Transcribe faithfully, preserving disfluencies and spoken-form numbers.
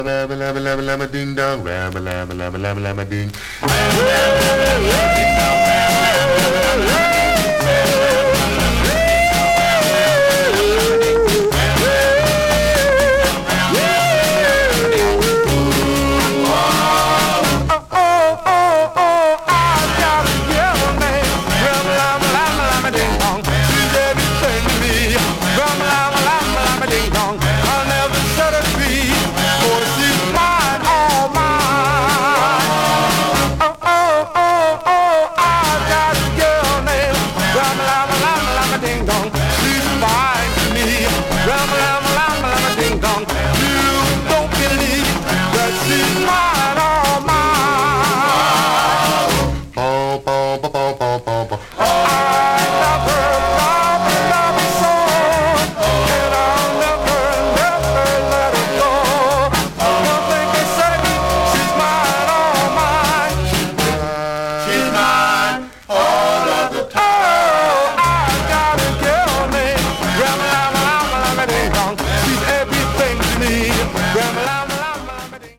Rabba labba labba labba ding dong. Rabba labba labba labba labba ding. Rabba labba labba labba ding dong.